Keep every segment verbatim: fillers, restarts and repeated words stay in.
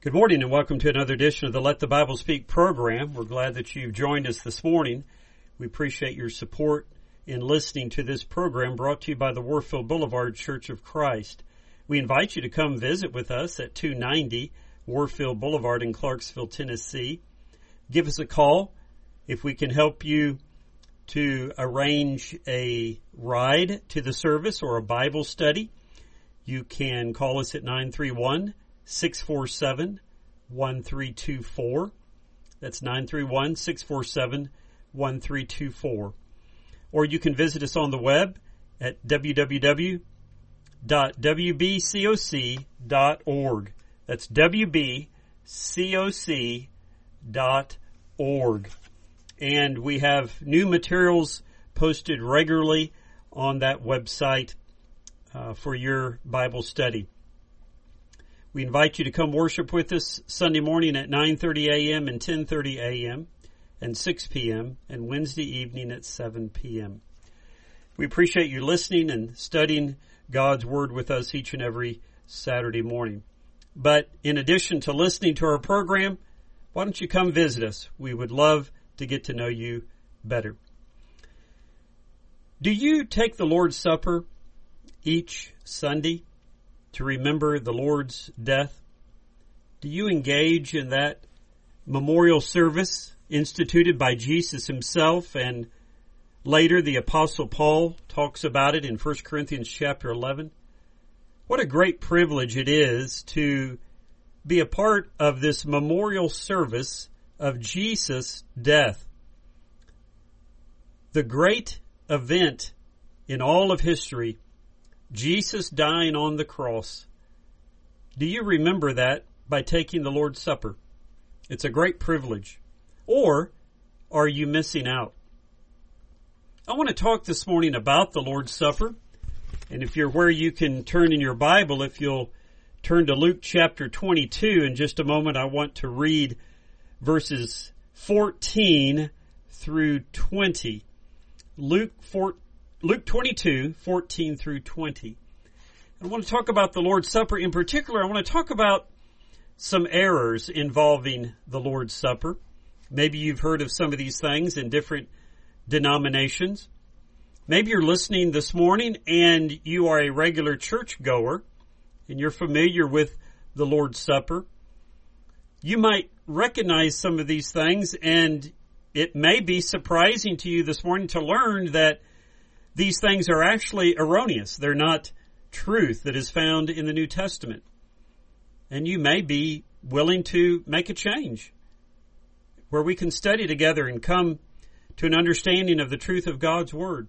Good morning and welcome to another edition of the Let the Bible Speak program. We're glad that you've joined us this morning. We appreciate your support in listening to this program brought to you by the Warfield Boulevard Church of Christ. We invite you to come visit with us at two ninety Warfield Boulevard in Clarksville, Tennessee. Give us a call if we can help you to arrange a ride to the service or a Bible study. You can call us at nine three one, six four seven, one three two four. That's nine three one, six four seven, one three two four. Or you can visit us on the web at w w w dot w b coc dot org. That's w b coc dot org. And we have new materials posted regularly on that website uh, for your Bible study. We invite you to come worship with us Sunday morning at nine thirty a.m. and ten thirty a.m. and six p.m. and Wednesday evening at seven p.m. We appreciate you listening and studying God's Word with us each and every Saturday morning. But in addition to listening to our program, why don't you come visit us? We would love to get to know you better. Do you take the Lord's Supper each Sunday to remember the Lord's death? Do you engage in that memorial service instituted by Jesus himself, and later the Apostle Paul talks about it in First Corinthians chapter eleven? What a great privilege it is to be a part of this memorial service of Jesus' death. The great event in all of history, Jesus dying on the cross. Do you remember that by taking the Lord's Supper? It's a great privilege. Or are you missing out? I want to talk this morning about the Lord's Supper. And if you're where you can turn in your Bible, if you'll turn to Luke chapter twenty-two in just a moment, I want to read verses fourteen through twenty. Luke four, Luke twenty-two, fourteen through twenty. I want to talk about the Lord's Supper. In particular, I want to talk about some errors involving the Lord's Supper. Maybe you've heard of some of these things in different denominations. Maybe you're listening this morning and you are a regular church goer and you're familiar with the Lord's Supper. You might recognize some of these things, and it may be surprising to you this morning to learn that these things are actually erroneous. They're not truth that is found in the New Testament. And you may be willing to make a change where we can study together and come to an understanding of the truth of God's Word.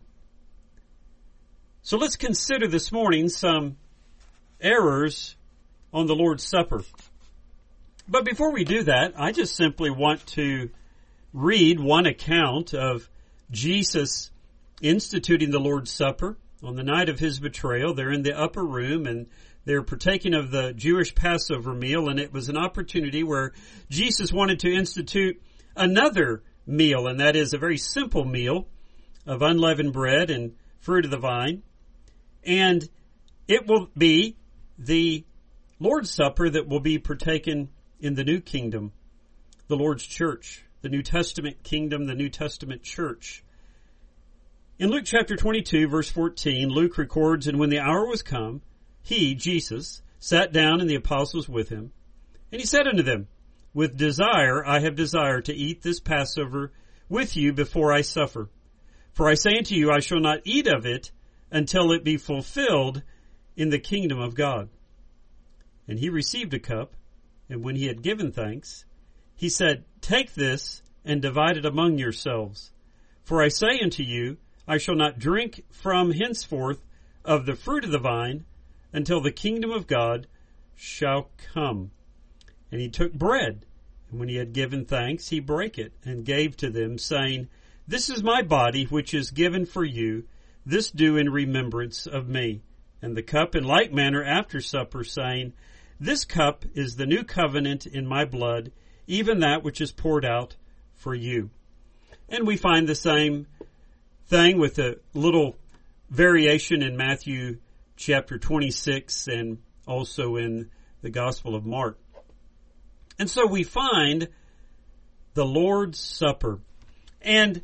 So let's consider this morning some errors on the Lord's Supper. But before we do that, I just simply want to read one account of Jesus instituting the Lord's Supper. On the night of his betrayal, they're in the upper room and they're partaking of the Jewish Passover meal, and it was an opportunity where Jesus wanted to institute another meal, and that is a very simple meal of unleavened bread and fruit of the vine. And it will be the Lord's Supper that will be partaken in the new kingdom, the Lord's church, the New Testament kingdom, the New Testament church. In Luke chapter twenty-two, verse fourteen, Luke records, "And when the hour was come, he," Jesus, "sat down, and the apostles with him. And he said unto them, With desire I have desired to eat this Passover with you before I suffer. For I say unto you, I shall not eat of it until it be fulfilled in the kingdom of God. And he received a cup, and when he had given thanks, he said, Take this and divide it among yourselves. For I say unto you, I shall not drink from henceforth of the fruit of the vine until the kingdom of God shall come. And he took bread, and when he had given thanks, he brake it and gave to them, saying, This is my body, which is given for you. This do in remembrance of me. And the cup in like manner after supper, saying, This cup is the new covenant in my blood, even that which is poured out for you. And we find the same thing with a little variation in Matthew chapter twenty-six and also in the Gospel of Mark. And so we find the Lord's Supper. And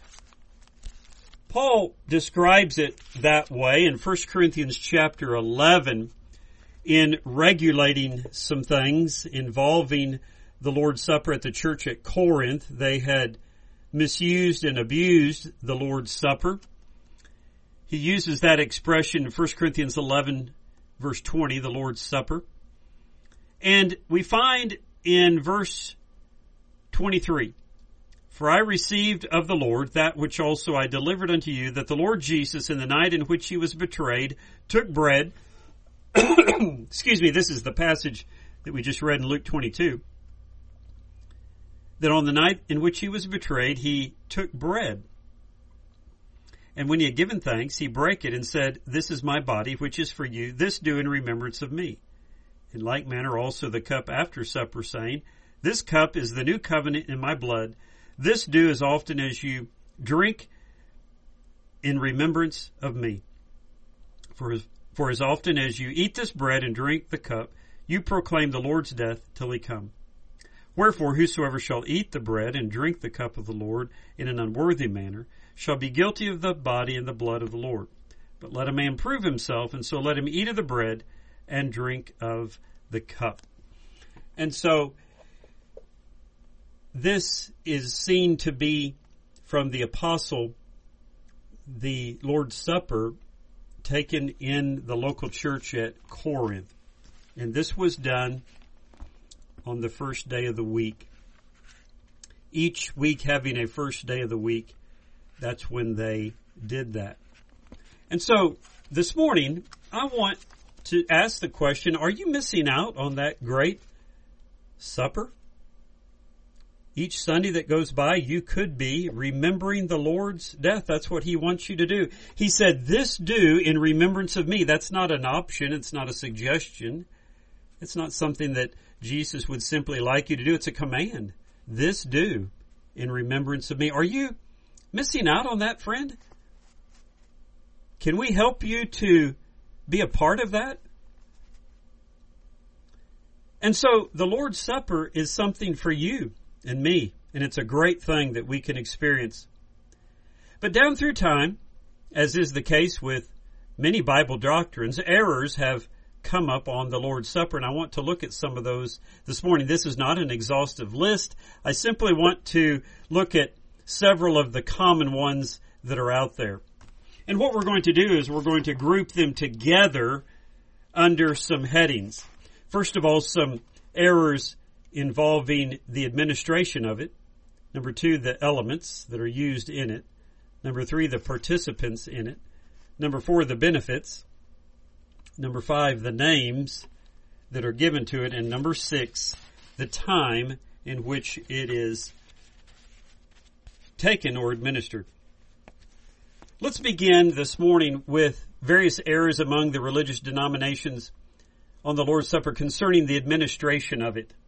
Paul describes it that way in First Corinthians chapter eleven in regulating some things involving the Lord's Supper at the church at Corinth. They had misused and abused the Lord's Supper. He uses that expression in First Corinthians eleven, verse twenty, the Lord's Supper. And we find in verse twenty-three, "For I received of the Lord that which also I delivered unto you, that the Lord Jesus, in the night in which he was betrayed, took bread." Excuse me, this is the passage that we just read in Luke twenty-two. "That on the night in which he was betrayed, he took bread. And when he had given thanks, he brake it and said, This is my body, which is for you. This do in remembrance of me. In like manner also the cup after supper, saying, This cup is the new covenant in my blood. This do as often as you drink in remembrance of me. For as, for as often as you eat this bread and drink the cup, you proclaim the Lord's death till he come. Wherefore whosoever shall eat the bread and drink the cup of the Lord in an unworthy manner shall be guilty of the body and the blood of the Lord. But let a man prove himself, and so let him eat of the bread and drink of the cup." And so this is seen to be from the apostle, the Lord's Supper taken in the local church at Corinth. And this was done on the first day of the week. Each week having a first day of the week, that's when they did that. And so this morning, I want to ask the question, are you missing out on that great supper? Each Sunday that goes by, you could be remembering the Lord's death. That's what he wants you to do. He said, "This do in remembrance of me." That's not an option. It's not a suggestion. It's not something that Jesus would simply like you to do. It's a command. This do in remembrance of me. Are you missing out on that, friend? Can we help you to be a part of that? And so the Lord's Supper is something for you and me, and it's a great thing that we can experience. But down through time, as is the case with many Bible doctrines, errors have come up on the Lord's Supper, and I want to look at some of those this morning. This is not an exhaustive list. I simply want to look at several of the common ones that are out there. And what we're going to do is we're going to group them together under some headings. First of all, some errors involving the administration of it. Number two, the elements that are used in it. Number three, the participants in it. Number four, the benefits. Number five, the names that are given to it. And number six, the time in which it is taken or administered. Let's begin this morning with various errors among the religious denominations on the Lord's Supper concerning the administration of it.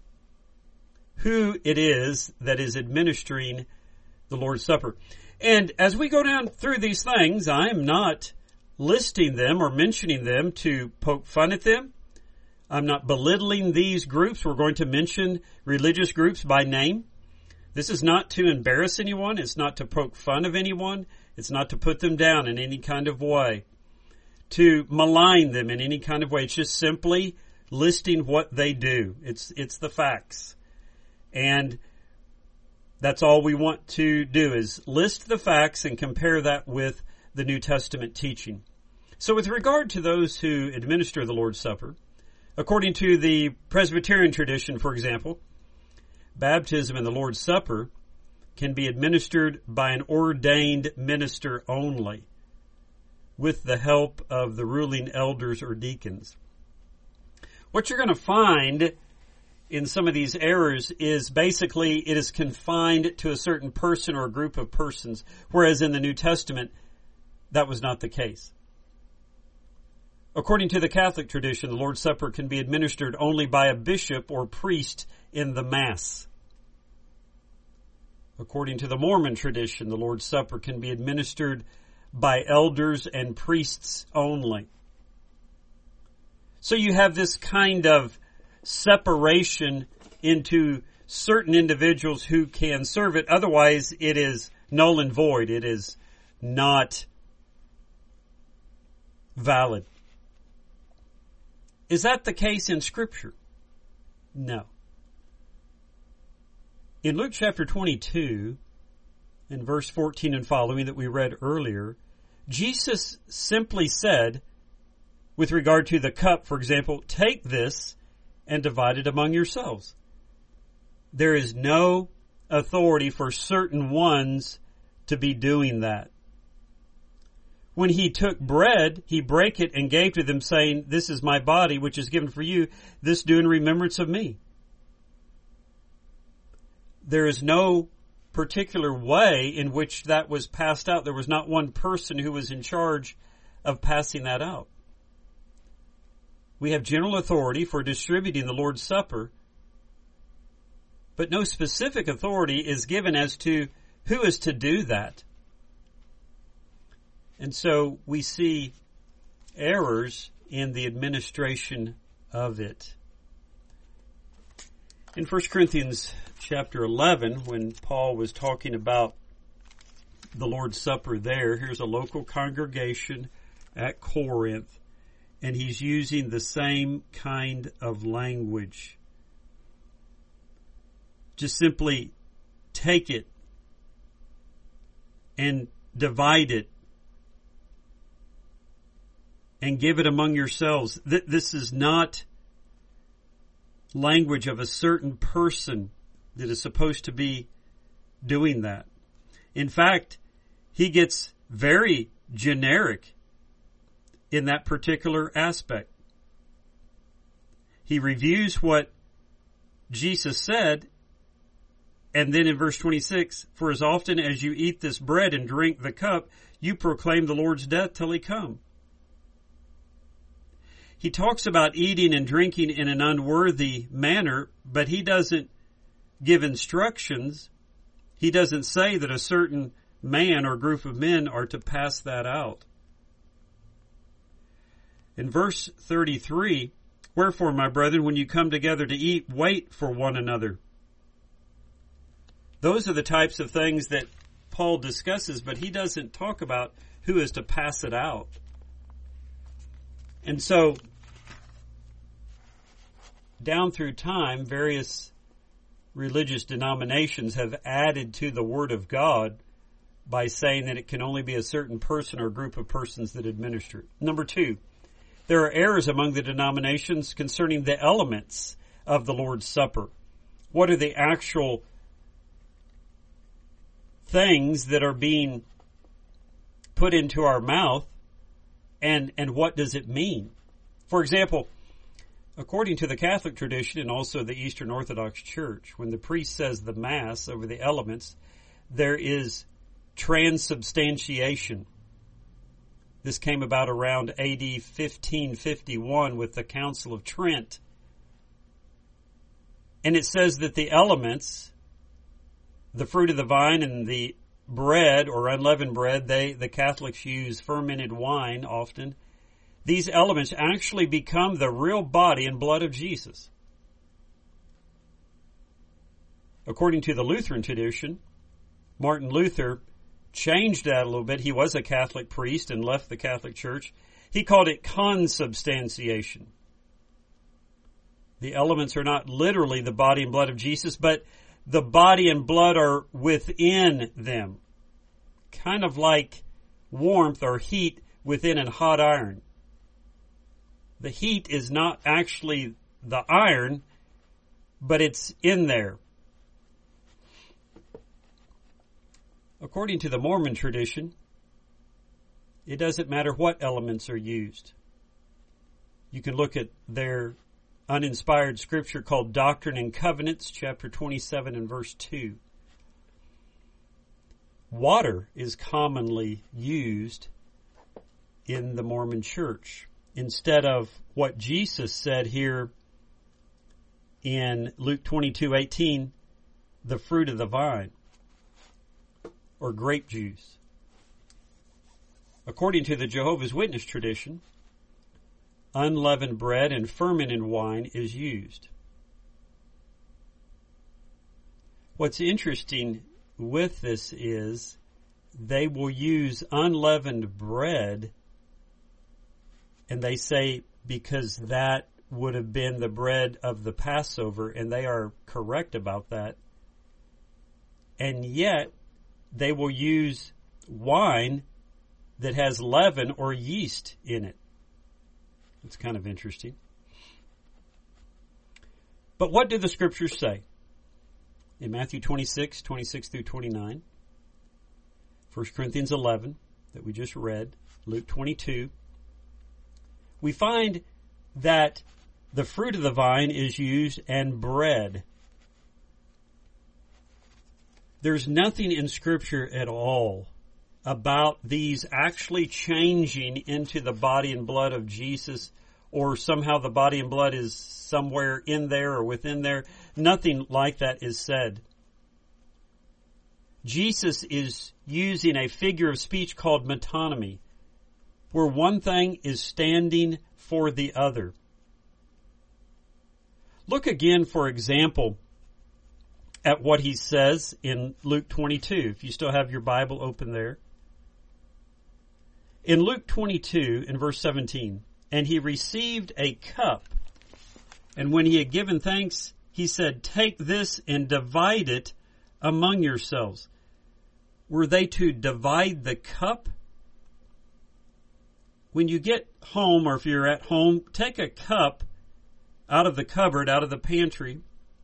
Who it is that is administering the Lord's Supper. And as we go down through these things, I am not listing them or mentioning them to poke fun at them. I'm not belittling these groups. We're going to mention religious groups by name. This is not to embarrass anyone. It's not to poke fun of anyone. It's not to put them down in any kind of way, to malign them in any kind of way. It's just simply listing what they do. It's it's the facts. And that's all we want to do is list the facts and compare that with the New Testament teaching. So with regard to those who administer the Lord's Supper, according to the Presbyterian tradition, for example, baptism and the Lord's Supper can be administered by an ordained minister only, with the help of the ruling elders or deacons. What you're going to find in some of these errors is basically it is confined to a certain person or a group of persons, whereas in the New Testament, that was not the case. According to the Catholic tradition, the Lord's Supper can be administered only by a bishop or priest in the Mass. According to the Mormon tradition, the Lord's Supper can be administered by elders and priests only. So you have this kind of separation into certain individuals who can serve it. Otherwise, it is null and void. It is not valid. Is that the case in Scripture? No. In Luke chapter twenty-two, in verse fourteen and following that we read earlier, Jesus simply said, with regard to the cup, for example, take this and divide it among yourselves. There is no authority for certain ones to be doing that. When he took bread, he brake it and gave to them, saying, this is my body, which is given for you. This do in remembrance of me. There is no particular way in which that was passed out. There was not one person who was in charge of passing that out. We have general authority for distributing the Lord's Supper, but no specific authority is given as to who is to do that. And so we see errors in the administration of it. In First Corinthians chapter eleven, when Paul was talking about the Lord's Supper there, here's a local congregation at Corinth, and he's using the same kind of language. Just simply take it and divide it and give it among yourselves. This is not language of a certain person that is supposed to be doing that. In fact, he gets very generic in that particular aspect. He reviews what Jesus said, and then in verse twenty-six, for as often as you eat this bread and drink the cup, you proclaim the Lord's death till he come. He talks about eating and drinking in an unworthy manner, but he doesn't give instructions. He doesn't say that a certain man or group of men are to pass that out. In verse thirty-three, wherefore, my brethren, when you come together to eat, wait for one another. Those are the types of things that Paul discusses, but he doesn't talk about who is to pass it out. And so, down through time, various religious denominations have added to the Word of God by saying that it can only be a certain person or group of persons that administer it. Number two, there are errors among the denominations concerning the elements of the Lord's Supper. What are the actual things that are being put into our mouth, and, and what does it mean? For example, according to the Catholic tradition and also the Eastern Orthodox Church, when the priest says the Mass over the elements, there is transubstantiation. This came about around A D fifteen fifty-one with the Council of Trent. And it says that the elements, the fruit of the vine and the bread or unleavened bread, they the Catholics use fermented wine often. These elements actually become the real body and blood of Jesus. According to the Lutheran tradition, Martin Luther changed that a little bit. He was a Catholic priest and left the Catholic Church. He called it consubstantiation. The elements are not literally the body and blood of Jesus, but the body and blood are within them. Kind of like warmth or heat within a hot iron. The heat is not actually the iron, but it's in there. According to the Mormon tradition, it doesn't matter what elements are used. You can look at their uninspired scripture called Doctrine and Covenants, chapter twenty-seven and verse two. Water is commonly used in the Mormon church instead of what Jesus said here in Luke twenty-two eighteen, the fruit of the vine or grape juice. According to the Jehovah's Witness tradition, unleavened bread and fermented wine is used. What's interesting with this is they will use unleavened bread, and they say because that would have been the bread of the Passover, and they are correct about that. And yet, they will use wine that has leaven or yeast in it. It's kind of interesting. But what do the Scriptures say? In Matthew twenty-six, twenty-six through twenty-nine, First Corinthians eleven, that we just read, Luke twenty-two, we find that the fruit of the vine is used and bread. There's nothing in Scripture at all about these actually changing into the body and blood of Jesus, or somehow the body and blood is somewhere in there or within there. Nothing like that is said. Jesus is using a figure of speech called metonymy, where one thing is standing for the other. Look again, for example, at what he says in Luke twenty-two, if you still have your Bible open there. In Luke twenty-two, in verse seventeen, and he received a cup, and when he had given thanks, he said, "Take this and divide it among yourselves." Were they to divide the cup? When you get home, or if you're at home, take a cup out of the cupboard, out of the pantry.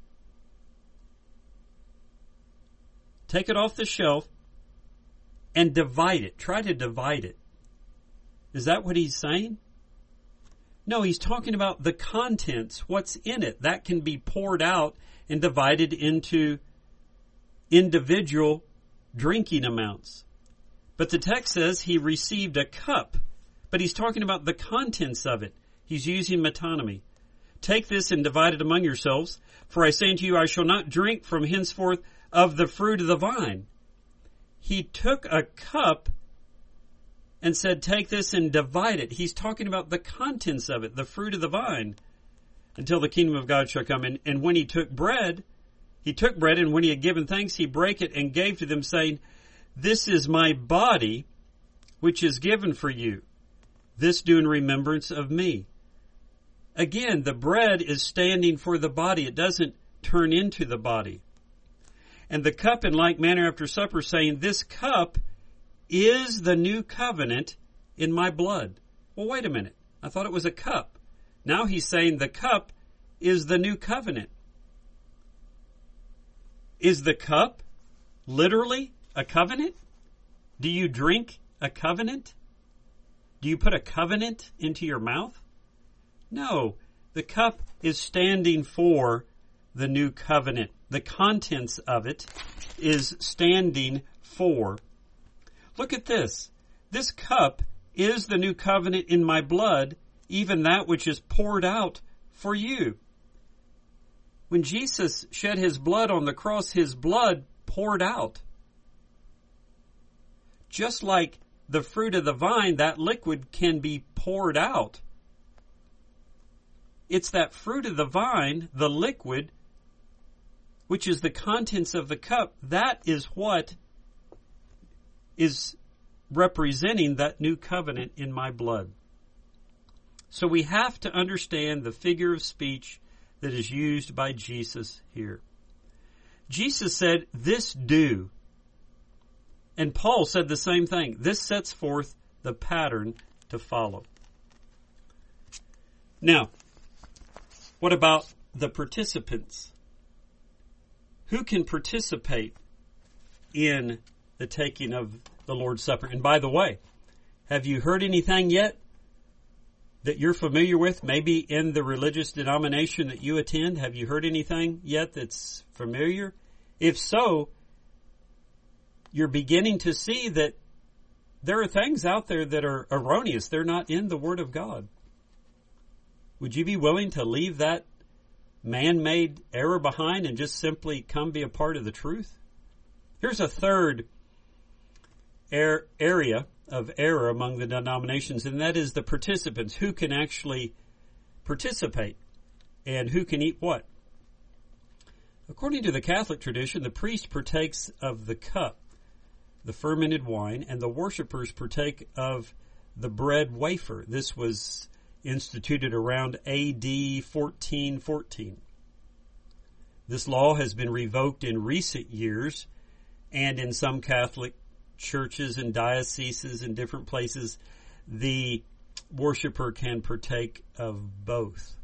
Take it off the shelf and divide it. Try to divide it. Is that what he's saying? No, he's talking about the contents, what's in it. That can be poured out and divided into individual drinking amounts. But the text says he received a cup, but he's talking about the contents of it. He's using metonymy. Take this and divide it among yourselves, for I say unto you, I shall not drink from henceforth of the fruit of the vine. He took a cup and said, take this and divide it. He's talking about the contents of it, the fruit of the vine, until the kingdom of God shall come in. And when he took bread, he took bread, and when he had given thanks, he brake it and gave to them, saying, this is my body, which is given for you. This do in remembrance of me. Again, the bread is standing for the body. It doesn't turn into the body. And the cup in like manner after supper, saying, this cup is the new covenant in my blood. Well, wait a minute. I thought it was a cup. Now he's saying the cup is the new covenant. Is the cup literally a covenant? Do you drink a covenant? Do you put a covenant into your mouth? No. The cup is standing for the new covenant. The contents of it is standing for. Look at this. This cup is the new covenant in my blood, even that which is poured out for you. When Jesus shed his blood on the cross, his blood poured out. Just like the fruit of the vine, that liquid can be poured out. It's that fruit of the vine, the liquid, which is the contents of the cup, that is what is representing that new covenant in my blood. So we have to understand the figure of speech that is used by Jesus here. Jesus said, this do. And Paul said the same thing. This sets forth the pattern to follow. Now, what about the participants? Who can participate in the taking of the Lord's Supper? And by the way, have you heard anything yet that you're familiar with? Maybe in the religious denomination that you attend, have you heard anything yet that's familiar? If so, you're beginning to see that there are things out there that are erroneous. They're not in the Word of God. Would you be willing to leave that man-made error behind and just simply come be a part of the truth? Here's a third er- area of error among the denominations, and that is the participants. Who can actually participate and who can eat what? According to the Catholic tradition, the priest partakes of the cup, the fermented wine, and the worshipers partake of the bread wafer. This was instituted around A D fourteen fourteen. This law has been revoked in recent years, and in some Catholic churches and dioceses in different places, the worshiper can partake of both.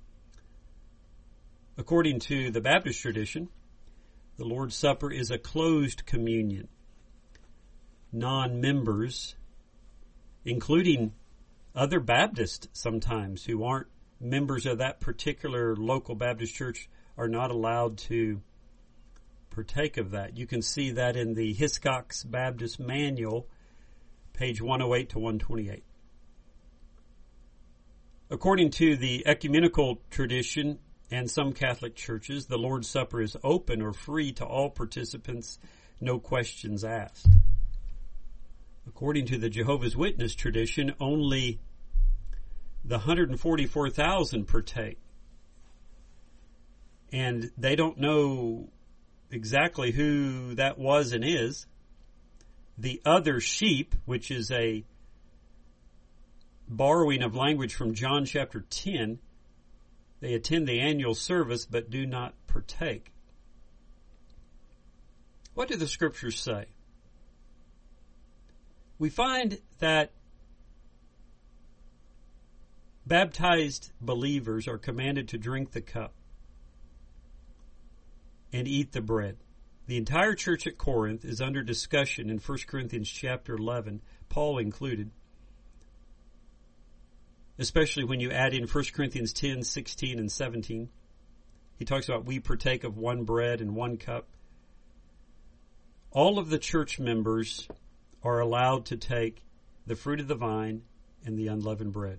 According to the Baptist tradition, the Lord's Supper is a closed communion. Non-members, including other Baptists sometimes who aren't members of that particular local Baptist church, are not allowed to partake of that. You can see that in the Hiscox Baptist Manual, page one oh eight to one twenty-eight. According to the ecumenical tradition and some Catholic churches, the Lord's Supper is open or free to all participants, no questions asked. According to the Jehovah's Witness tradition, only the one hundred forty-four thousand partake. And they don't know exactly who that was and is. The other sheep, which is a borrowing of language from John chapter ten, they attend the annual service but do not partake. What do the scriptures say? We find that baptized believers are commanded to drink the cup and eat the bread. The entire church at Corinth is under discussion in First Corinthians chapter eleven, Paul included, especially when you add in First Corinthians ten, sixteen, and seventeen. He talks about we partake of one bread and one cup. All of the church members are allowed to take the fruit of the vine and the unleavened bread.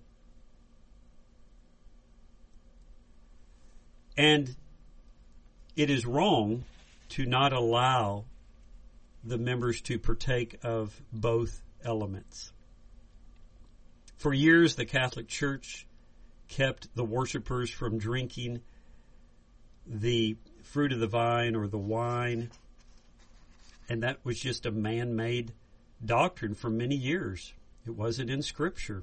And it is wrong to not allow the members to partake of both elements. For years, the Catholic Church kept the worshipers from drinking the fruit of the vine or the wine, and that was just a man-made doctrine for many years. It wasn't in Scripture.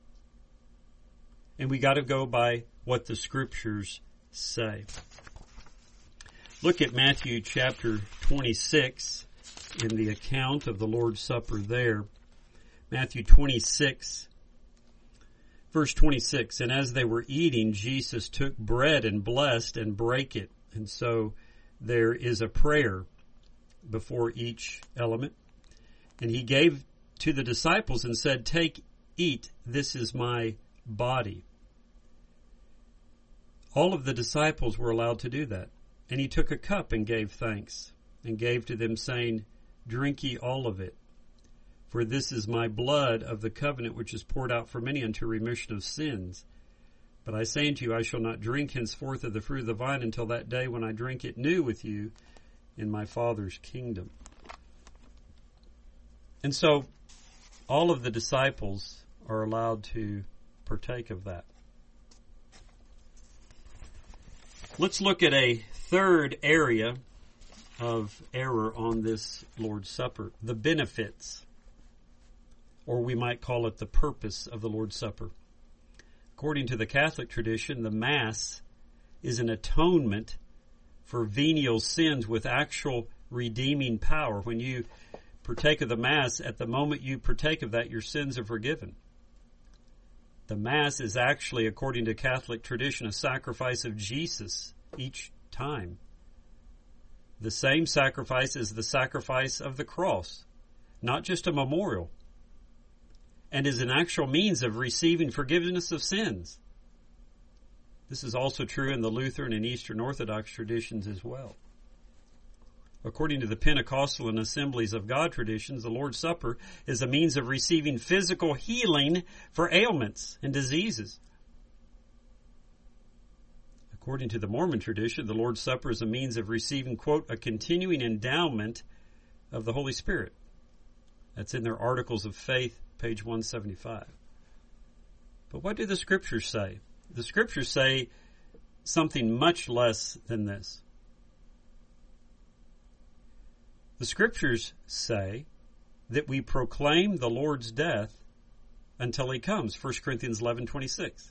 And we got to go by what the Scriptures say. Look at Matthew chapter twenty-six in the account of the Lord's Supper there. Matthew twenty-six, verse twenty-six. And as they were eating, Jesus took bread and blessed and brake it. And so there is a prayer before each element. And he gave to the disciples and said, "Take, eat, this is my body." All of the disciples were allowed to do that. And he took a cup and gave thanks, and gave to them, saying, "Drink ye all of it. For this is my blood of the covenant, which is poured out for many unto remission of sins. But I say unto you, I shall not drink henceforth of the fruit of the vine until that day when I drink it new with you in my Father's kingdom." And so all of the disciples are allowed to partake of that. Let's look at a third area of error on this Lord's Supper, the benefits, or we might call it the purpose of the Lord's Supper. According to the Catholic tradition, the Mass is an atonement for venial sins with actual redeeming power. When you partake of the Mass, at the moment you partake of that, your sins are forgiven. The Mass is actually, according to Catholic tradition, a sacrifice of Jesus each time. The same sacrifice is the sacrifice of the cross, not just a memorial, and is an actual means of receiving forgiveness of sins. This is also true in the Lutheran and Eastern Orthodox traditions as well. According to the Pentecostal and Assemblies of God traditions, the Lord's Supper is a means of receiving physical healing for ailments and diseases. According to the Mormon tradition, the Lord's Supper is a means of receiving, quote, a continuing endowment of the Holy Spirit. That's in their Articles of Faith, page one seventy-five. But what do the Scriptures say? The Scriptures say something much less than this. The Scriptures say that we proclaim the Lord's death until He comes, First Corinthians eleven twenty-six.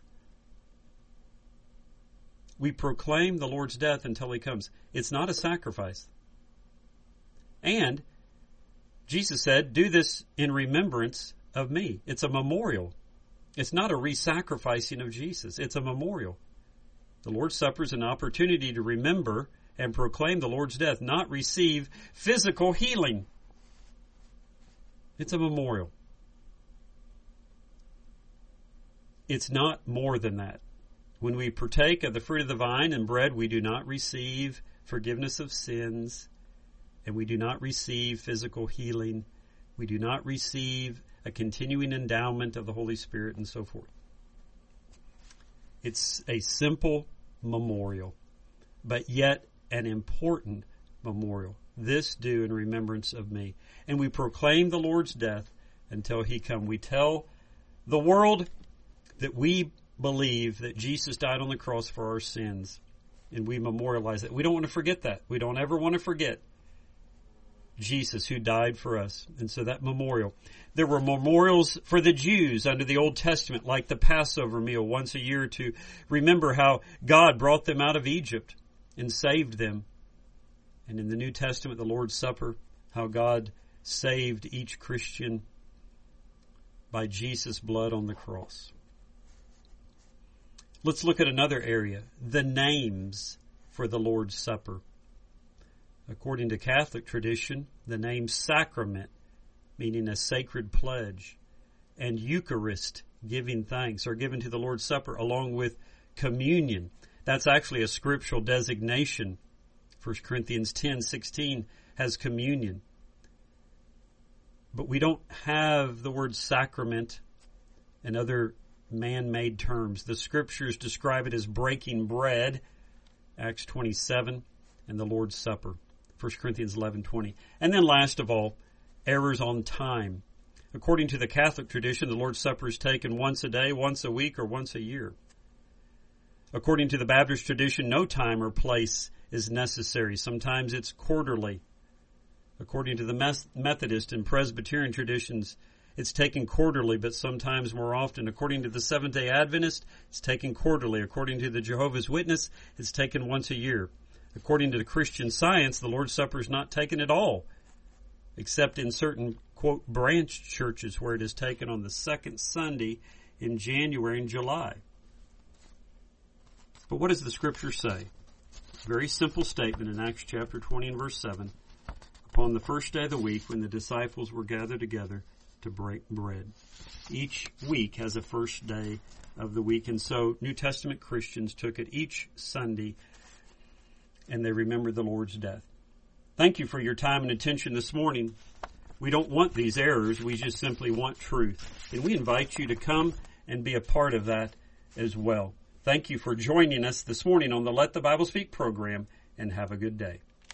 We proclaim the Lord's death until He comes. It's not a sacrifice. And Jesus said, do this in remembrance of me. It's a memorial. It's not a re-sacrificing of Jesus. It's a memorial. The Lord's Supper is an opportunity to remember and proclaim the Lord's death, not receive physical healing. It's a memorial. It's not more than that. When we partake of the fruit of the vine and bread, we do not receive forgiveness of sins, and we do not receive physical healing. We do not receive a continuing endowment of the Holy Spirit and so forth. It's a simple memorial, but yet an important memorial. This do in remembrance of me. And we proclaim the Lord's death until He come. We tell the world that we believe that Jesus died on the cross for our sins, and we memorialize it. We don't want to forget that. We don't ever want to forget Jesus who died for us. And so that memorial. There were memorials for the Jews under the Old Testament, like the Passover meal once a year, to remember how God brought them out of Egypt and saved them. And in the New Testament, the Lord's Supper, how God saved each Christian by Jesus' blood on the cross. Let's look at another area, the names for the Lord's Supper. According to Catholic tradition, the name sacrament, meaning a sacred pledge, and Eucharist, giving thanks, are given to the Lord's Supper along with communion. That's actually a scriptural designation. First Corinthians ten sixteen has communion. But we don't have the word sacrament and other man-made terms. The Scriptures describe it as breaking bread, Acts twenty-seven, and the Lord's Supper, First Corinthians eleven twenty. And then last of all, errors on time. According to the Catholic tradition, the Lord's Supper is taken once a day, once a week, or once a year. According to the Baptist tradition, no time or place is necessary. Sometimes it's quarterly. According to the Methodist and Presbyterian traditions, it's taken quarterly, but sometimes more often. According to the Seventh-day Adventist, it's taken quarterly. According to the Jehovah's Witness, it's taken once a year. According to the Christian Science, the Lord's Supper is not taken at all, except in certain, quote, branch churches where it is taken on the second Sunday in January and July. But what does the Scripture say? Very simple statement in Acts chapter twenty and verse seven. Upon the first day of the week, when the disciples were gathered together to break bread. Each week has a first day of the week, and so New Testament Christians took it each Sunday, and they remembered the Lord's death. Thank you for your time and attention this morning. We don't want these errors. We just simply want truth. And we invite you to come and be a part of that as well. Thank you for joining us this morning on the Let the Bible Speak program, and have a good day.